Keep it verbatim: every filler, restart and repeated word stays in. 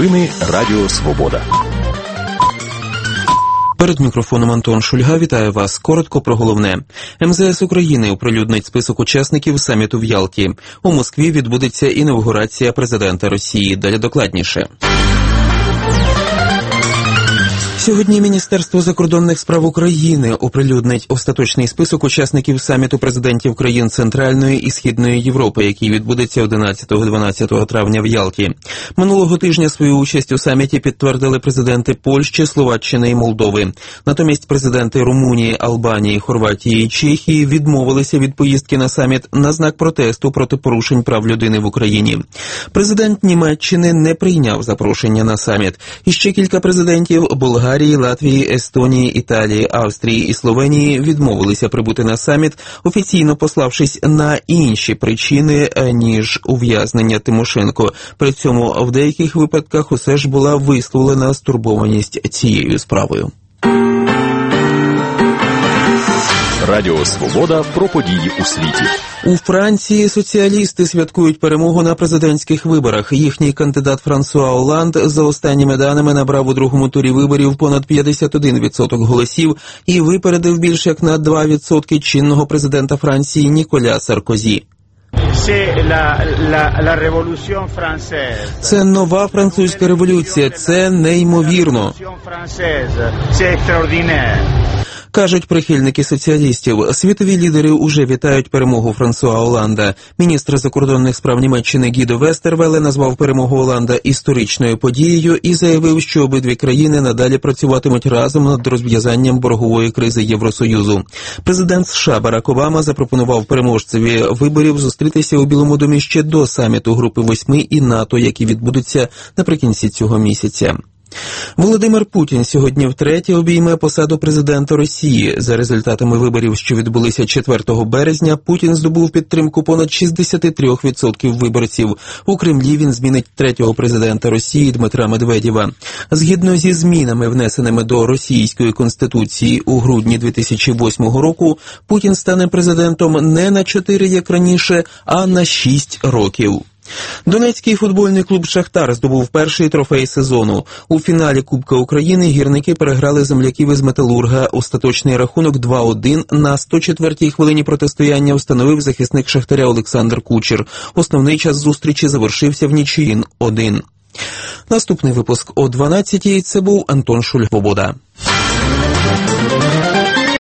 Новини Радіо Свобода. Перед мікрофоном Антон Шульга вітає вас. Коротко про головне. ем зе ес України оприлюднить список учасників саміту в Ялті. У Москві відбудеться інавгурація президента Росії. Далі докладніше. Сьогодні Міністерство закордонних справ України оприлюднить остаточний список учасників саміту президентів країн Центральної і Східної Європи, який відбудеться одинадцятого-дванадцятого травня в Ялті. Минулого тижня свою участь у саміті підтвердили президенти Польщі, Словаччини і Молдови. Натомість президенти Румунії, Албанії, Хорватії і Чехії відмовилися від поїздки на саміт на знак протесту проти порушень прав людини в Україні. Президент Німеччини не прийняв запрошення на саміт. І ще кілька президентів Болгарії, Латвії, Естонії, Італії, Австрії і Словенії відмовилися прибути на саміт, офіційно пославшись на інші причини, ніж ув'язнення Тимошенко. При цьому в деяких випадках усе ж була висловлена стурбованість цією справою. Радіо Свобода про події у світі. У Франції соціалісти святкують перемогу на президентських виборах. Їхній кандидат Франсуа Олланд за останніми даними набрав у другому турі виборів понад п'ятдесят один відсоток голосів і випередив більш як на два відсотки чинного президента Франції Ніколя Саркозі. Це нова французька революція, це неймовірно, кажуть прихильники соціалістів. Світові лідери уже вітають перемогу Франсуа Олланда. Міністр закордонних справ Німеччини Гідо Вестервеле назвав перемогу Олланда історичною подією і заявив, що обидві країни надалі працюватимуть разом над розв'язанням боргової кризи Євросоюзу. Президент США Барак Обама запропонував переможцеві виборів зустрітися у Білому домі ще до саміту Групи восьми і НАТО, які відбудуться наприкінці цього місяця. Володимир Путін сьогодні втретє обійме посаду президента Росії. За результатами виборів, що відбулися четвертого березня, Путін здобув підтримку понад шістдесят три відсотки виборців. У Кремлі він змінить третього президента Росії Дмитра Медведєва. Згідно зі змінами, внесеними до російської конституції у грудні дві тисячі восьмого року, Путін стане президентом не на чотири, як раніше, а на шість років. Донецький футбольний клуб «Шахтар» здобув перший трофей сезону. У фіналі Кубка України гірники переграли земляків із «Металурга». Остаточний рахунок два один на сто четвертій хвилині протистояння встановив захисник «Шахтаря» Олександр Кучер. Основний час зустрічі завершився в нічиїн один. Наступний випуск о дванадцятій. Це був Антон Шульга.